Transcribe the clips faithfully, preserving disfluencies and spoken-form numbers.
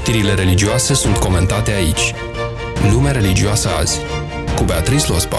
Știrile religioase sunt comentate aici. Lumea religioasă azi, cu Beatrice Lospa.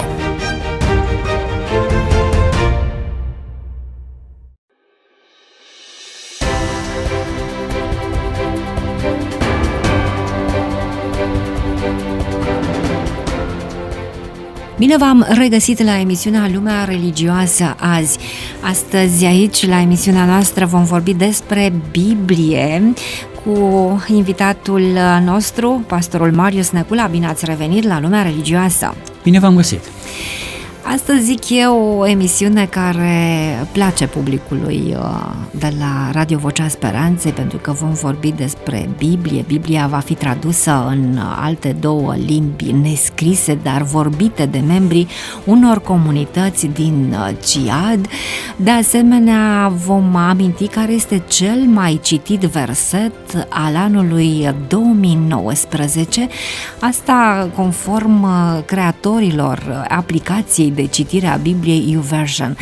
Bine v-am regăsit la emisiunea Lumea religioasă azi. Astăzi aici, la emisiunea noastră, vom vorbi despre Biblie cu invitatul nostru, pastorul Marius Necula. Bine ați revenit la Lumea religioasă! Bine v-am găsit! Astăzi, zic eu, o emisiune care place publicului de la Radio Vocea Speranței, pentru că vom vorbi despre Biblie. Biblia va fi tradusă în alte două limbi nescrise, dar vorbite de membrii unor comunități din Ciad. De asemenea, vom aminti care este cel mai citit verset al anului două mii nouăsprezece, asta conform creatorilor aplicației de citire a Bibliei YouVersion.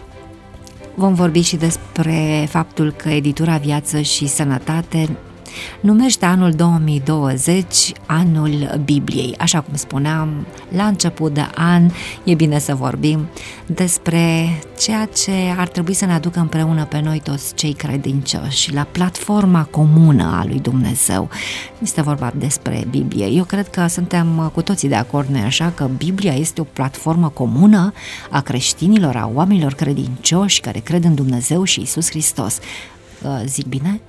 Vom vorbi și despre faptul că editura Viață și Sănătate numește anul două mii douăzeci anul Bibliei. Așa cum spuneam, la început de an e bine să vorbim despre ceea ce ar trebui să ne aducă împreună pe noi toți cei credincioși la platforma comună a lui Dumnezeu. Este vorba despre Biblie. Eu cred că suntem cu toții de acord, nu-i așa, că Biblia este o platformă comună a creștinilor, a oamenilor credincioși care cred în Dumnezeu și Iisus Hristos. Zic bine?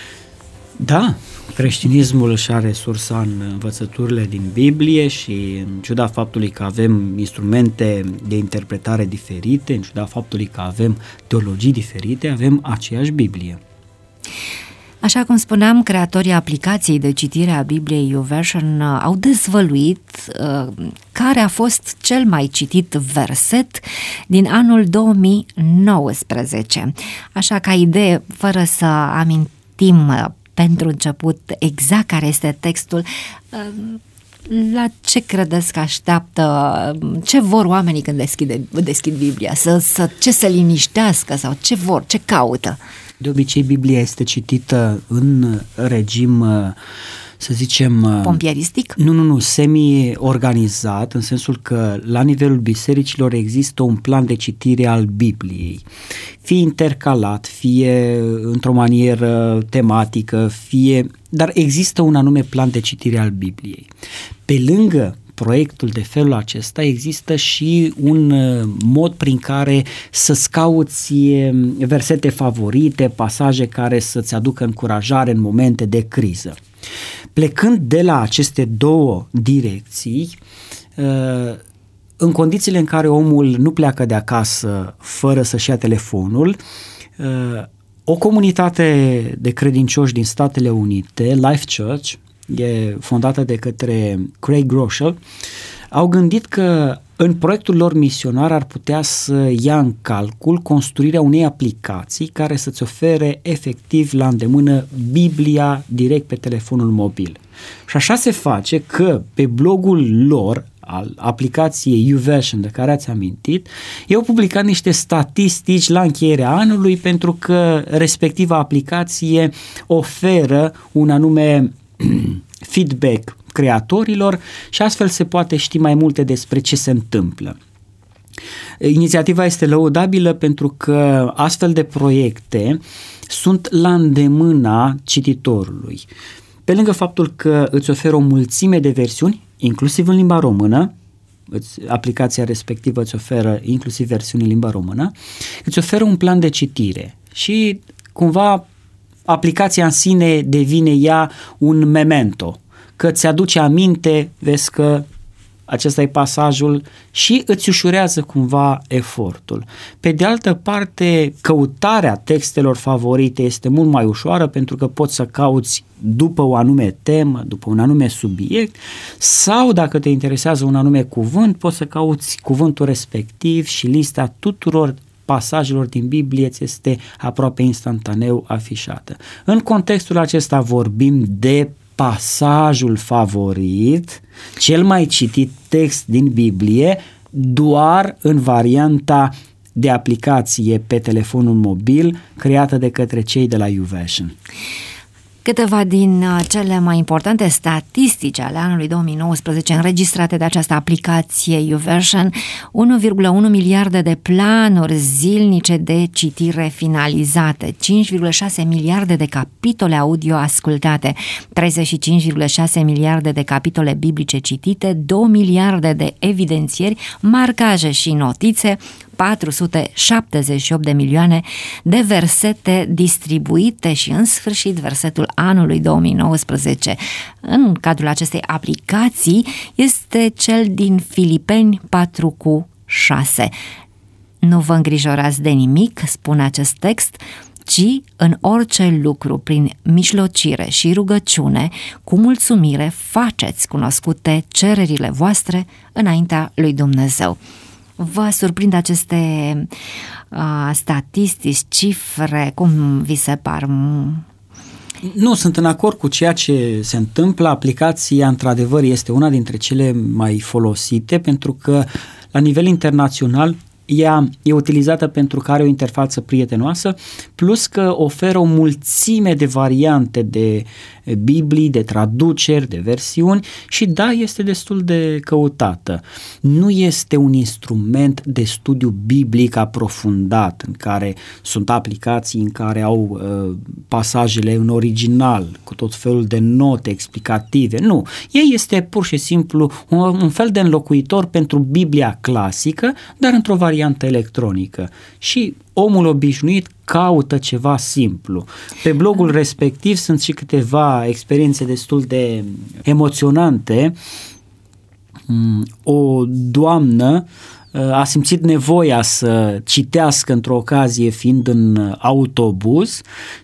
Da, creștinismul își are sursa în învățăturile din Biblie și în ciuda faptului că avem instrumente de interpretare diferite, în ciuda faptului că avem teologii diferite, avem aceeași Biblie. Așa cum spuneam, creatorii aplicației de citire a Bibliei YouVersion au dezvăluit uh, care a fost cel mai citit verset din anul două mii nouăsprezece. Așa, ca idee, fără să amintim uh, pentru început exact care este textul, la ce credeți că așteaptă, ce vor oamenii când deschide, deschid Biblia? Să, să, ce să liniștească sau ce vor, ce caută? De obicei Biblia este citită în regim, să zicem... Pompieristic? Nu, nu, nu, semi-organizat, în sensul că la nivelul bisericilor există un plan de citire al Bibliei. Fie intercalat, fie într-o manieră tematică, fie... Dar există un anume plan de citire al Bibliei. Pe lângă proiectul de felul acesta există și un mod prin care să-ți cauți versete favorite, pasaje care să-ți aducă încurajare în momente de criză. Plecând de la aceste două direcții, în condițiile în care omul nu pleacă de acasă fără să-și ia telefonul, o comunitate de credincioși din Statele Unite, Life Church, e fondată de către Craig Groeschel, au gândit că în proiectul lor misionar ar putea să ia în calcul construirea unei aplicații care să-ți ofere efectiv la îndemână Biblia direct pe telefonul mobil. Și așa se face că pe blogul lor, al aplicației YouVersion de care ați amintit, ei au publicat niște statistici la încheierea anului pentru că respectiva aplicație oferă un anume feedback creatorilor și astfel se poate ști mai multe despre ce se întâmplă. Inițiativa este lăudabilă pentru că astfel de proiecte sunt la îndemâna cititorului. Pe lângă faptul că îți oferă o mulțime de versiuni, inclusiv în limba română, aplicația respectivă îți oferă inclusiv versiuni în limba română, îți oferă un plan de citire și cumva aplicația în sine devine ea un memento, că ți aduce aminte, vezi că acesta e pasajul și îți ușurează cumva efortul. Pe de altă parte, căutarea textelor favorite este mult mai ușoară pentru că poți să cauți după o anume temă, după un anume subiect sau dacă te interesează un anume cuvânt, poți să cauți cuvântul respectiv și lista tuturor pasajelor din Biblie ți este aproape instantaneu afișată. În contextul acesta vorbim de pasajul favorit, cel mai citit text din Biblie, doar în varianta de aplicație pe telefonul mobil creată de către cei de la YouVersion. Câteva din cele mai importante statistici ale anului două mii nouăsprezece înregistrate de această aplicație YouVersion: unu virgulă unu miliarde de planuri zilnice de citire finalizate, cinci virgulă șase miliarde de capitole audio ascultate, treizeci și cinci virgulă șase miliarde de capitole biblice citite, două miliarde de evidențieri, marcaje și notițe, patru sute șaptezeci și opt de milioane de versete distribuite și, în sfârșit, versetul anului două mii nouăsprezece în cadrul acestei aplicații este cel din Filipeni patru cu șase. Nu vă îngrijorați de nimic, spune acest text, ci în orice lucru, prin mijlocire și rugăciune, cu mulțumire, faceți cunoscute cererile voastre înaintea lui Dumnezeu. Vă surprind aceste uh, statistici, cifre, cum vi se par? Nu, sunt în acord cu ceea ce se întâmplă. Aplicația, într-adevăr, este una dintre cele mai folosite, pentru că la nivel internațional ea e utilizată pentru că are o interfață prietenoasă, plus că oferă o mulțime de variante de Biblii, de traduceri, de versiuni și da, este destul de căutată. Nu este un instrument de studiu biblic aprofundat, în care sunt aplicații în care au uh, pasajele în original, cu tot felul de note explicative. Nu, ea este pur și simplu un, un fel de înlocuitor pentru Biblia clasică, dar într-o variantă electronică. Și omul obișnuit caută ceva simplu. Pe blogul respectiv sunt și câteva experiențe destul de emoționante. O doamnă a simțit nevoia să citească într-o ocazie fiind în autobuz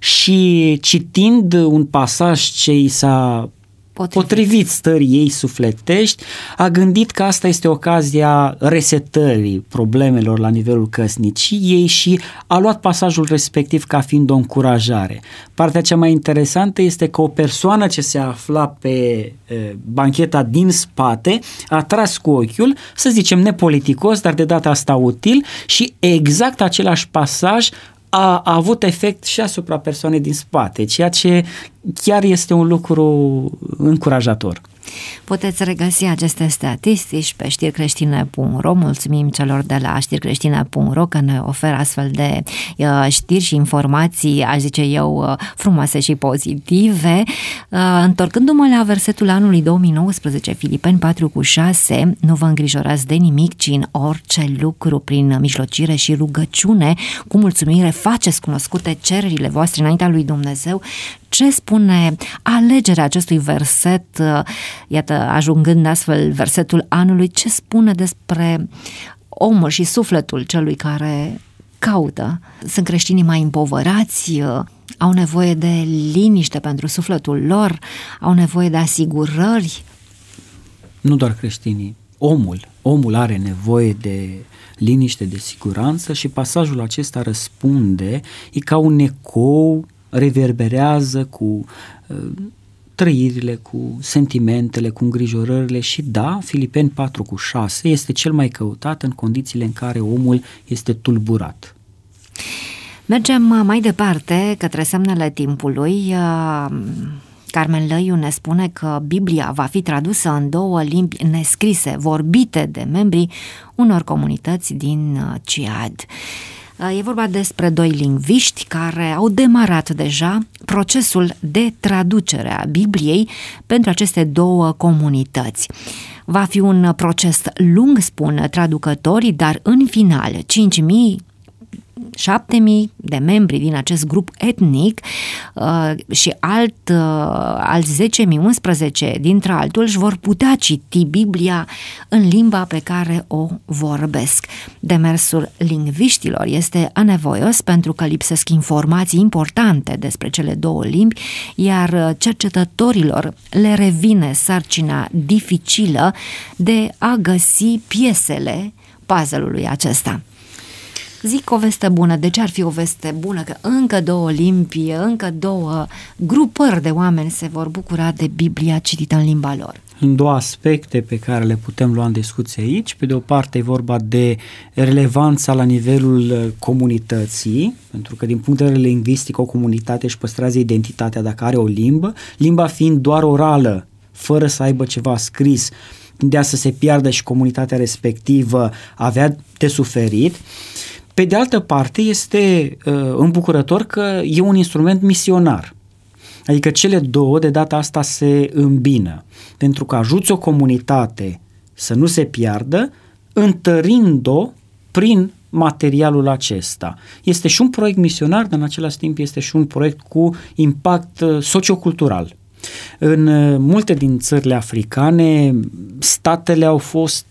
și citind un pasaj ce i s-a Potrivit. potrivit stării ei sufletești, a gândit că asta este ocazia resetării problemelor la nivelul căsniciei și a luat pasajul respectiv ca fiind o încurajare. Partea cea mai interesantă este că o persoană ce se afla pe e, bancheta din spate a tras cu ochiul, să zicem nepoliticos, dar de data asta util, și exact același pasaj a, a avut efect și asupra persoanei din spate, ceea ce chiar este un lucru încurajator. Puteți regăsi aceste statistici pe știricreștine punct ro. Mulțumim celor de la știricreștine punct ro că ne oferă astfel de uh, știri și informații, aș zice eu, uh, frumoase și pozitive. Uh, întorcându-mă la versetul anului două mii nouăsprezece, Filipeni patru cu șase, nu vă îngrijorați de nimic, ci în orice lucru, prin mijlocire și rugăciune, cu mulțumire, faceți cunoscute cererile voastre înaintea lui Dumnezeu. Ce spune alegerea acestui verset, iată, ajungând astfel versetul anului, ce spune despre omul și sufletul celui care caută? Sunt creștinii mai împovărați, au nevoie de liniște pentru sufletul lor, au nevoie de asigurări? Nu doar creștinii, omul, omul are nevoie de liniște, de siguranță și pasajul acesta răspunde, e ca un ecou, reverberează cu uh, trăirile, cu sentimentele, cu îngrijorările și da, Filipeni patru cu șase este cel mai căutat în condițiile în care omul este tulburat. Mergem mai departe către semnele timpului. Carmen Lăiu ne spune că Biblia va fi tradusă în două limbi nescrise, vorbite de membrii unor comunități din Ciad. E vorba despre doi lingviști care au demarat deja procesul de traducere a Bibliei pentru aceste două comunități. Va fi un proces lung, spun traducătorii, dar în final cinci mii șapte mii de membri din acest grup etnic uh, și alt, uh, alți zece mii unsprezece dintre altul își vor putea citi Biblia în limba pe care o vorbesc. Demersul lingviștilor este anevoios pentru că lipsesc informații importante despre cele două limbi, iar cercetătorilor le revine sarcina dificilă de a găsi piesele puzzle-ului acesta. Zic o veste bună. De ce ar fi o veste bună? Că încă două limbi, încă două grupări de oameni se vor bucura de Biblia citită în limba lor. Sunt două aspecte pe care le putem lua în discuție aici. Pe de o parte e vorba de relevanța la nivelul comunității, pentru că din punct de vedere lingvistic o comunitate își păstrează identitatea dacă are o limbă, limba fiind doar orală, fără să aibă ceva scris, tindea să se piardă și comunitatea respectivă avea de suferit. Pe de altă parte este uh, îmbucurător că e un instrument misionar. Adică cele două de data asta se îmbină, pentru că ajuți o comunitate să nu se piardă, întărind-o prin materialul acesta. Este și un proiect misionar, dar în același timp este și un proiect cu impact sociocultural. În multe din țările africane, statele au fost,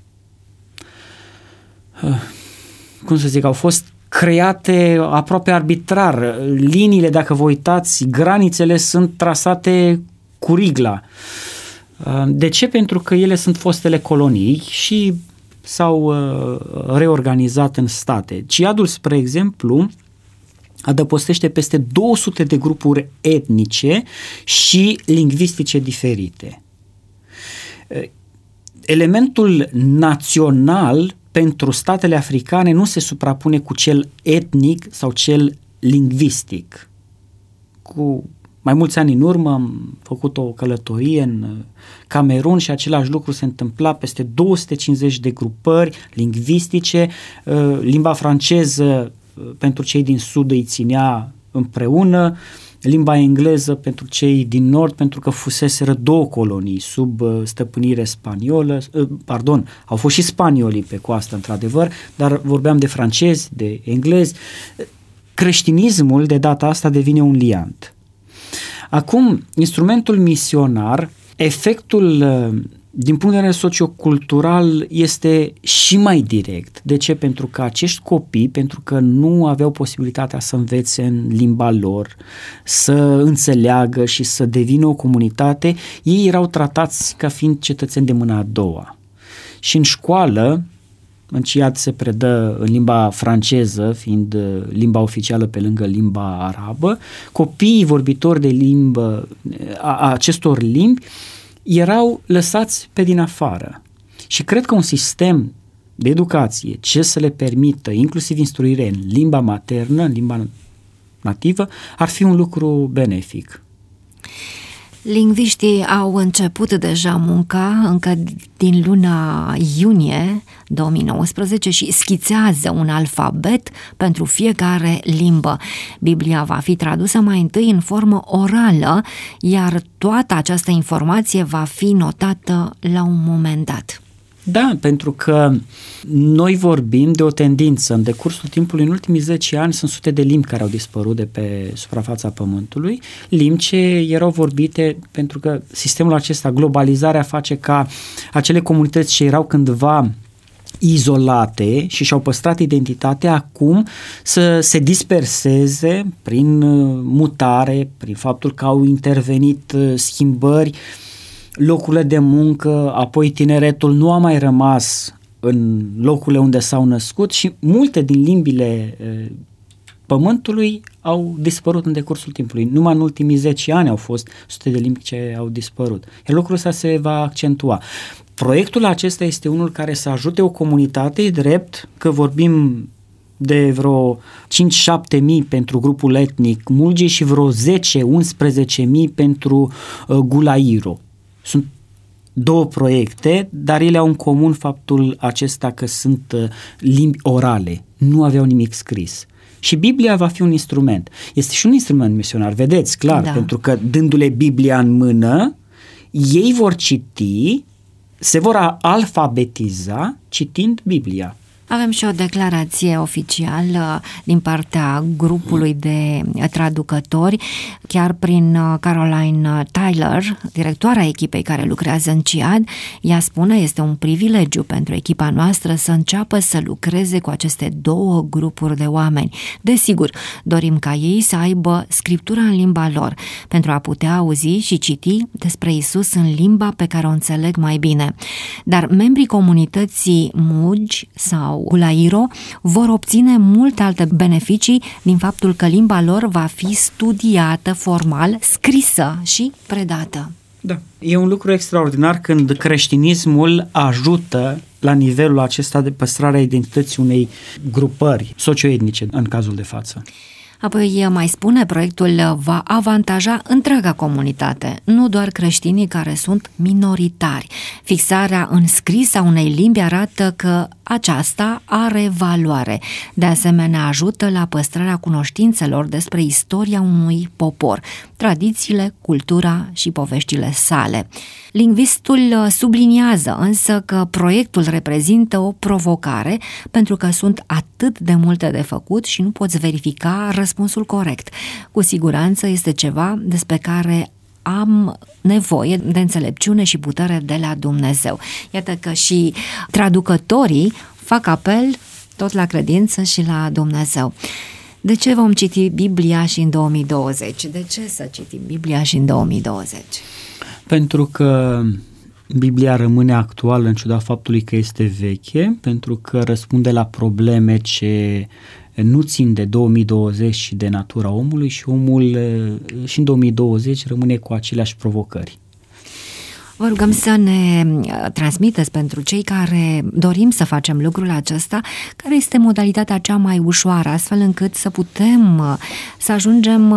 cum să zic, au fost create aproape arbitrar. Liniile, dacă vă uitați, granițele sunt trasate cu rigla. De ce? Pentru că ele sunt fostele colonii și s-au reorganizat în state. Ciadul, spre exemplu, adăpostește peste două sute de grupuri etnice și lingvistice diferite. Elementul național pentru statele africane nu se suprapune cu cel etnic sau cel lingvistic. Cu mai mulți ani în urmă am făcut o călătorie în Camerun și același lucru se întâmpla, peste două sute cincizeci de grupări lingvistice, limba franceză pentru cei din sud îi ținea împreună, limba engleză pentru cei din nord, pentru că fuseseră două colonii sub stăpânire spaniolă, pardon, au fost și spaniolii pe coastă, într-adevăr, dar vorbeam de francezi, de englezi. Creștinismul de data asta devine un liant. Acum, instrumentul misionar, efectul din punct de vedere sociocultural este și mai direct. De ce? Pentru că acești copii, pentru că nu aveau posibilitatea să învețe în limba lor, să înțeleagă și să devină o comunitate, ei erau tratați ca fiind cetățeni de mâna a doua. Și în școală, în Ciad se predă în limba franceză, fiind limba oficială pe lângă limba arabă, copiii vorbitori de limbă, a, a acestor limbi, erau lăsați pe din afară. Și cred că un sistem de educație ce să le permită inclusiv instruire în limba maternă, în limba nativă, ar fi un lucru benefic. Lingviștii au început deja munca încă din luna iunie două mii nouăsprezece și schițează un alfabet pentru fiecare limbă. Biblia va fi tradusă mai întâi în formă orală, iar toată această informație va fi notată la un moment dat. Da, pentru că noi vorbim de o tendință. În decursul timpului, în ultimii zece ani, sunt sute de limbi care au dispărut de pe suprafața Pământului, limbi ce erau vorbite pentru că sistemul acesta, globalizarea, face ca acele comunități ce erau cândva izolate și și-au păstrat identitatea acum să se disperseze prin mutare, prin faptul că au intervenit schimbări, locurile de muncă, apoi tineretul nu a mai rămas în locurile unde s-au născut și multe din limbile Pământului au dispărut în decursul timpului. Numai în ultimii zece ani au fost sute de limbi ce au dispărut. Iar lucrul ăsta se va accentua. Proiectul acesta este unul care să ajute o comunitate, drept că vorbim de vreo cinci șapte mii pentru grupul etnic Mulgi și vreo zece unsprezece mii pentru uh, Gulairo. Sunt două proiecte, dar ele au în comun faptul acesta că sunt uh, limbi orale, nu aveau nimic scris. Și Biblia va fi un instrument. Este și un instrument misionar, vedeți, clar, da. Pentru că dându-le Biblia în mână, ei vor citi, se vor alfabetiza citind Biblia. Avem și o declarație oficială din partea grupului de traducători, chiar prin Caroline Tyler, directoarea echipei care lucrează în Ciad. Ea spune: este un privilegiu pentru echipa noastră să înceapă să lucreze cu aceste două grupuri de oameni. Desigur, dorim ca ei să aibă scriptura în limba lor, pentru a putea auzi și citi despre Isus în limba pe care o înțeleg mai bine. Dar membrii comunității Mugi sau Gulairo vor obține multe alte beneficii din faptul că limba lor va fi studiată formal, scrisă și predată. Da. E un lucru extraordinar când creștinismul ajută la nivelul acesta de păstrarea identității unei grupări socioetnice în cazul de față. Apoi mai spune, proiectul va avantaja întreaga comunitate, nu doar creștinii care sunt minoritari. Fixarea în scris a unei limbi arată că aceasta are valoare. De asemenea, ajută la păstrarea cunoștințelor despre istoria unui popor, tradițiile, cultura și poveștile sale. Lingvistul subliniază însă că proiectul reprezintă o provocare pentru că sunt atât de multe de făcut și nu poți verifica răspunsul corect. Cu siguranță este ceva despre care am nevoie de înțelepciune și putere de la Dumnezeu. Iată că și traducătorii fac apel tot la credință și la Dumnezeu. De ce vom citi Biblia și în două mii douăzeci? De ce să citim Biblia și în două mii douăzeci? Pentru că Biblia rămâne actuală în ciuda faptului că este veche, pentru că răspunde la probleme ce nu țin de două mii douăzeci și de natura omului și omul și în două mii douăzeci rămâne cu aceleași provocări. Vă rugăm să ne transmiteți pentru cei care dorim să facem lucrul acesta, care este modalitatea cea mai ușoară, astfel încât să putem să ajungem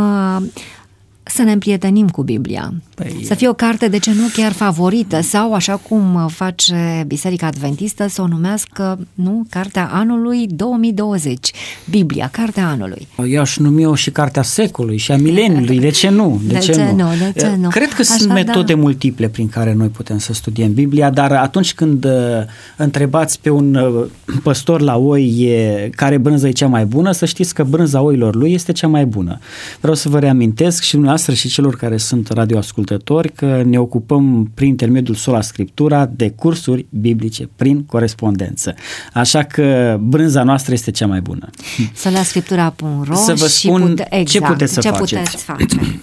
să ne împrietenim cu Biblia. Păi... Să fie o carte, de ce nu chiar favorită, sau așa cum face Biserica Adventistă, să o numească, nu, Cartea Anului două mii douăzeci. Biblia, Cartea Anului. Eu aș numi-o și Cartea Secolului și a Mileniului, de ce nu? De, de ce, ce nu? nu? De ce nu? Cred că așa, sunt metode da. multiple prin care noi putem să studiem Biblia, dar atunci când uh, întrebați pe un uh, păstor la oi e, care brânză e cea mai bună, să știți că brânza oilor lui este cea mai bună. Vreau să vă reamintesc și dumneavoastră și celor care sunt radioascultători că ne ocupăm prin intermediul Sola Scriptura de cursuri biblice prin corespondență. Așa că brânza noastră este cea mai bună. sola scriptura punct ro. Să vă spun și pute- exact, ce puteți să ce faceți. Puteți face.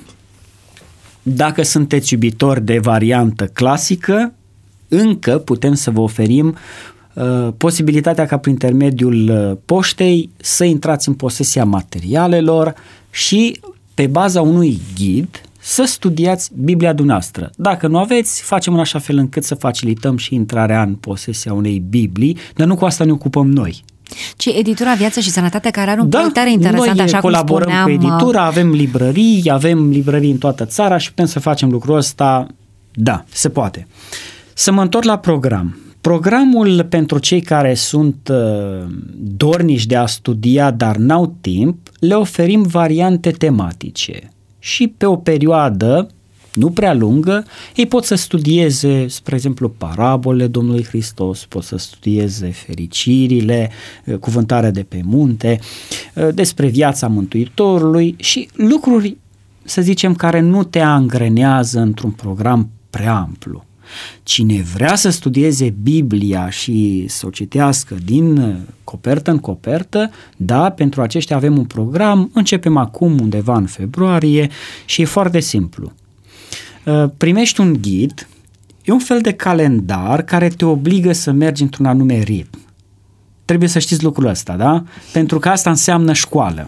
Dacă sunteți iubitori de variantă clasică, încă putem să vă oferim uh, posibilitatea ca prin intermediul uh, poștei să intrați în posesia materialelor și pe baza unui ghid să studiați Biblia dumneavoastră. Dacă nu aveți, facem în așa fel încât să facilităm și intrarea în posesia unei Biblii, dar nu cu asta ne ocupăm noi. Ci editura Viață și Sănătate, care are un da, proiect tare interesant, noi așa colaborăm cum spuneam. cu editura, avem librării, avem librării în toată țara și putem să facem lucrul ăsta. Da, se poate. Să mă întorc la program. Programul pentru cei care sunt uh, dornici de a studia, dar n-au timp, le oferim variante tematice și pe o perioadă nu prea lungă, ei pot să studieze, spre exemplu, parabolele Domnului Hristos, pot să studieze fericirile, cuvântarea de pe munte, despre viața Mântuitorului și lucruri, să zicem, care nu te angrenează într-un program prea amplu. Cine vrea să studieze Biblia și să o citească din copertă în copertă, da, pentru aceștia avem un program, începem acum undeva în februarie și e foarte simplu. Primești un ghid, e un fel de calendar care te obligă să mergi într-un anume ritm. Trebuie să știți lucrul ăsta, da? Pentru că asta înseamnă școală.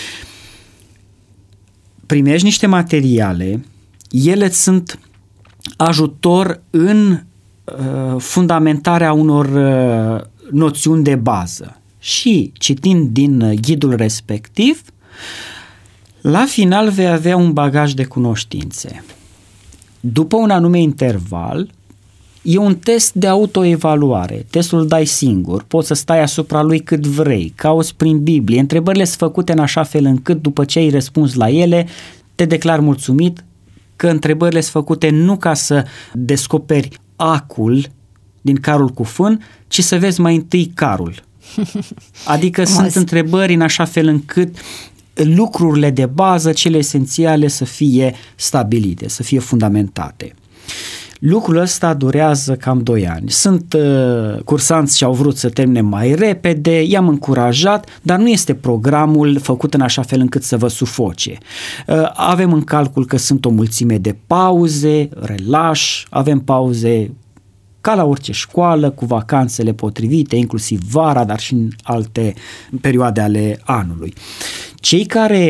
Primești niște materiale, ele sunt ajutor în uh, fundamentarea unor uh, noțiuni de bază și citind din ghidul respectiv, la final vei avea un bagaj de cunoștințe. După un anume interval, e un test de autoevaluare. Testul îl dai singur, poți să stai asupra lui cât vrei, cauți prin Biblie, întrebările sunt făcute în așa fel încât după ce ai răspuns la ele, te declari mulțumit că întrebările sunt făcute nu ca să descoperi acul din carul cu fân, ci să vezi mai întâi carul. Adică sunt întrebări în așa fel încât lucrurile de bază, cele esențiale, să fie stabilite, să fie fundamentate. Lucrul ăsta durează cam doi ani. Sunt uh, cursanți și au vrut să termine mai repede, i-am încurajat, dar nu este programul făcut în așa fel încât să vă sufoce. Uh, avem în calcul că sunt o mulțime de pauze, relaș, avem pauze ca la orice școală, cu vacanțele potrivite, inclusiv vara, dar și în alte perioade ale anului. Cei care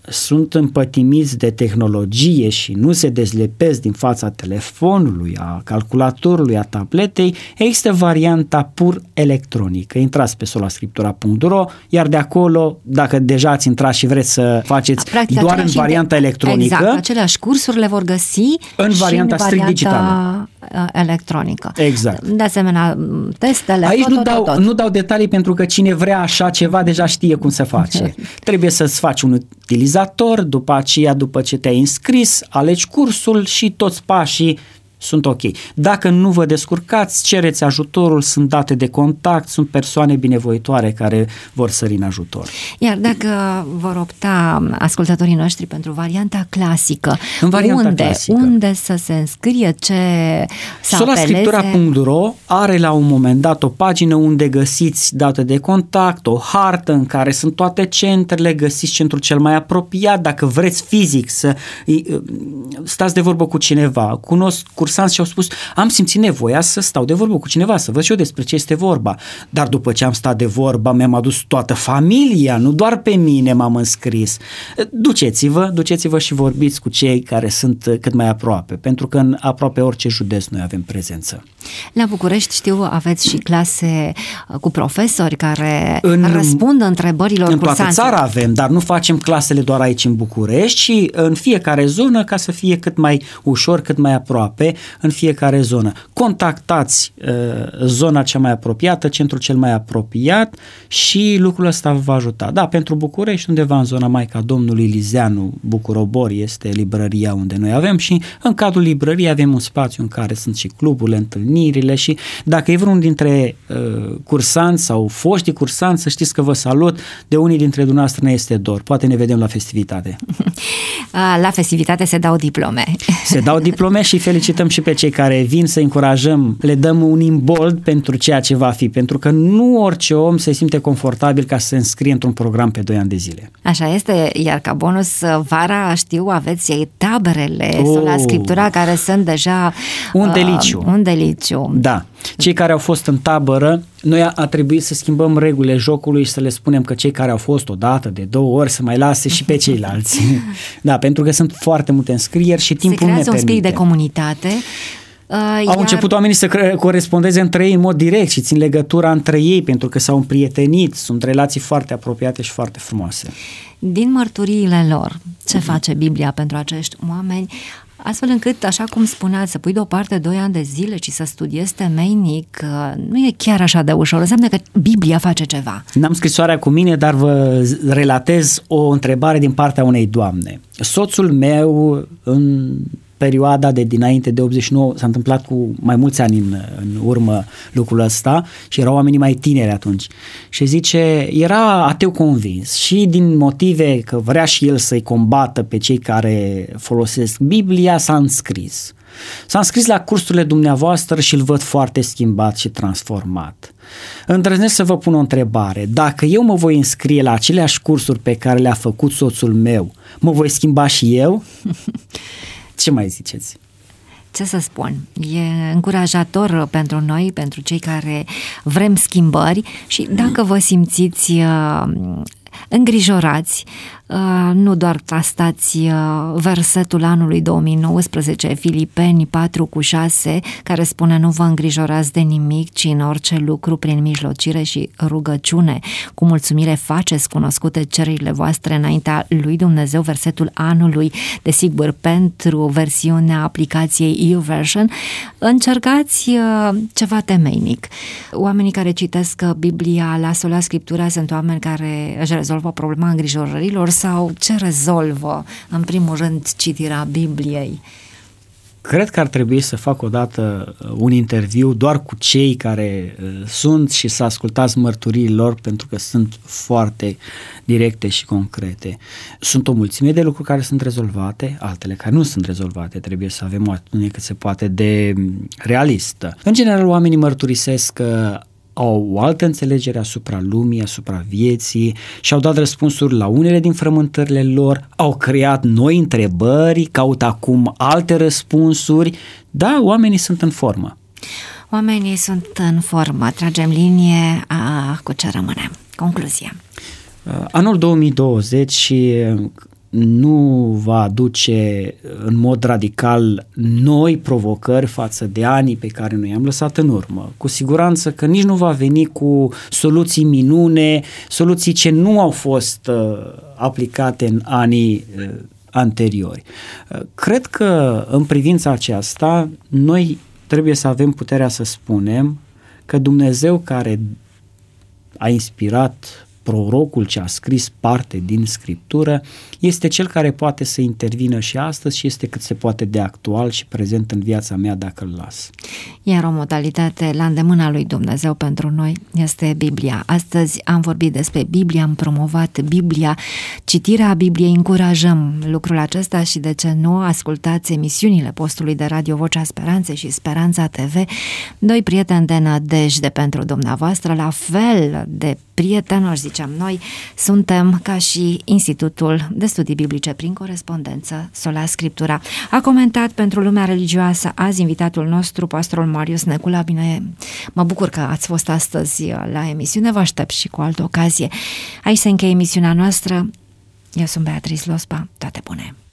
sunt împătimiți de tehnologie și nu se dezlepesc din fața telefonului, a calculatorului, a tabletei, există varianta pur electronică. Intrați pe sola scriptura punct ro, iar de acolo, dacă deja ați intrat și vreți să faceți Practic, doar în varianta de... electronică, exact, aceleași cursuri le vor găsi în varianta și în strict varianta digitală. Electronică. Exact. De asemenea, testele, Aici tot, nu, dau, tot, tot. nu dau detalii pentru că cine vrea așa ceva deja știe cum se face. Trebuie să-ți faci un utilizator, după aceea, după ce te-ai înscris, alegi cursul și toți pașii sunt ok. Dacă nu vă descurcați, cereți ajutorul, sunt date de contact, sunt persoane binevoitoare care vor sări în ajutor. Iar dacă vor opta ascultătorii noștri pentru varianta clasică, în varianta unde, clasică, unde să se înscrie, ce să sola apeleze? scriptura punct ro are la un moment dat o pagină unde găsiți date de contact, o hartă în care sunt toate centrele, găsiți centrul cel mai apropiat, dacă vreți fizic să stați de vorbă cu cineva. Cunosc cursanți și au spus, am simțit nevoia să stau de vorbă cu cineva, să văd și eu despre ce este vorba. Dar după ce am stat de vorbă, mi-am adus toată familia, nu doar pe mine m-am înscris. Duceți-vă, duceți-vă și vorbiți cu cei care sunt cât mai aproape, pentru că în aproape orice județ noi avem prezență. La București, știu, aveți și clase cu profesori care în, răspund întrebărilor în cursanților. În toată țara avem, dar nu facem clasele doar aici în București, ci în fiecare zonă, ca să fie cât mai ușor, cât mai aproape în fiecare zonă. Contactați uh, zona cea mai apropiată, centrul cel mai apropiat și lucrul ăsta vă va ajuta. Da, pentru București, undeva în zona Maica Domnului Lizeanu, Bucurobor, este librăria unde noi avem și în cadrul librăriei avem un spațiu în care sunt și cluburile, întâlnirile și dacă e vreunul dintre uh, cursanți sau foștii cursanți, să știți că vă salut, de unii dintre dumneavoastră ne este dor. Poate ne vedem la festivitate. La festivitate se dau diplome. Se dau diplome și felicităm și pe cei care vin, să încurajăm, le dăm un imbold pentru ceea ce va fi, pentru că nu orice om se simte confortabil ca să se înscrie într-un program pe doi ani de zile. Așa este, iar ca bonus, vara, știu, aveți taberele, oh, sola scriptura, care sunt deja un deliciu. Uh, un deliciu. Da. Cei care au fost în tabără, noi a, a trebuit să schimbăm regulile jocului și să le spunem că cei care au fost o dată, de două ori, să mai lase și pe ceilalți. Da, pentru că sunt foarte multe înscrieri și timpul ne permite. Se creează un spirit de comunitate. Uh, Au iar... început oamenii să cre- corespondeze între ei în mod direct și țin legătura între ei pentru că s-au împrietenit, sunt relații foarte apropiate și foarte frumoase. Din mărturiile lor, ce face Biblia pentru acești oameni, astfel încât, așa cum spuneați, să pui deoparte doi ani de zile și să studiezi temeinic, nu e chiar așa de ușor. Înseamnă că Biblia face ceva. Ce să spun, e încurajator pentru noi, pentru cei care vrem schimbări și dacă vă simțiți uh, îngrijorați, uh, nu doar trastați uh, versetul anului două mii nouăsprezece, Filipeni patru cu șase, care spune nu vă îngrijorați de nimic, ci în orice lucru prin mijlocire și rugăciune cu mulțumire faceți cunoscute cererile voastre înaintea lui Dumnezeu, versetul anului, desigur pentru versiunea aplicației YouVersion. Încercați uh, ceva temeinic. Oamenii care citesc Biblia la sola scriptura sunt oameni care își rezolvă problema îngrijorărilor sau ce rezolvă, în primul rând, citirea Bibliei? Cred că ar trebui să fac odată un interviu doar cu cei care uh, sunt și să ascultați mărturiile lor, pentru că sunt foarte directe și concrete. Sunt o mulțime de lucruri care sunt rezolvate, altele care nu sunt rezolvate. Trebuie să avem o atitudine cât se poate de realistă. În general, oamenii mărturisesc că au o altă înțelegere asupra lumii, asupra vieții și au dat răspunsuri la unele din frământările lor, au creat noi întrebări, caută acum alte răspunsuri. Da, oamenii sunt în formă. Oamenii sunt în formă. Tragem linie a, cu ce rămâne. Concluzie. Anul două mii douăzeci și nu va aduce în mod radical noi provocări față de anii pe care noi i-am lăsat în urmă. Cu siguranță că nici nu va veni cu soluții minune, soluții ce nu au fost uh, aplicate în anii uh, anteriori. Uh, cred că în privința aceasta noi trebuie să avem puterea să spunem că Dumnezeu care a inspirat prorocul ce a scris parte din Scriptură este cel care poate să intervină și astăzi și este cât se poate de actual și prezent în viața mea dacă îl las. Iar o modalitate la îndemâna lui Dumnezeu pentru noi este Biblia. Astăzi am vorbit despre Biblia, am promovat Biblia, citirea Bibliei, încurajăm lucrul acesta și de ce nu ascultați emisiunile postului de radio Vocea Speranței și Speranța T V, doi prieteni de nădejde pentru dumneavoastră, la fel de prietenoși, ziceam noi, suntem ca și Institutul de Studii Biblice prin Corespondență Sola Scriptura. A comentat pentru lumea religioasă azi invitatul nostru, pastorul Marius Necula. Bine, mă bucur că ați fost astăzi la emisiune, vă aștept și cu altă ocazie. Aici se încheie emisiunea noastră. Eu sunt Beatrice Lospa, toate bune!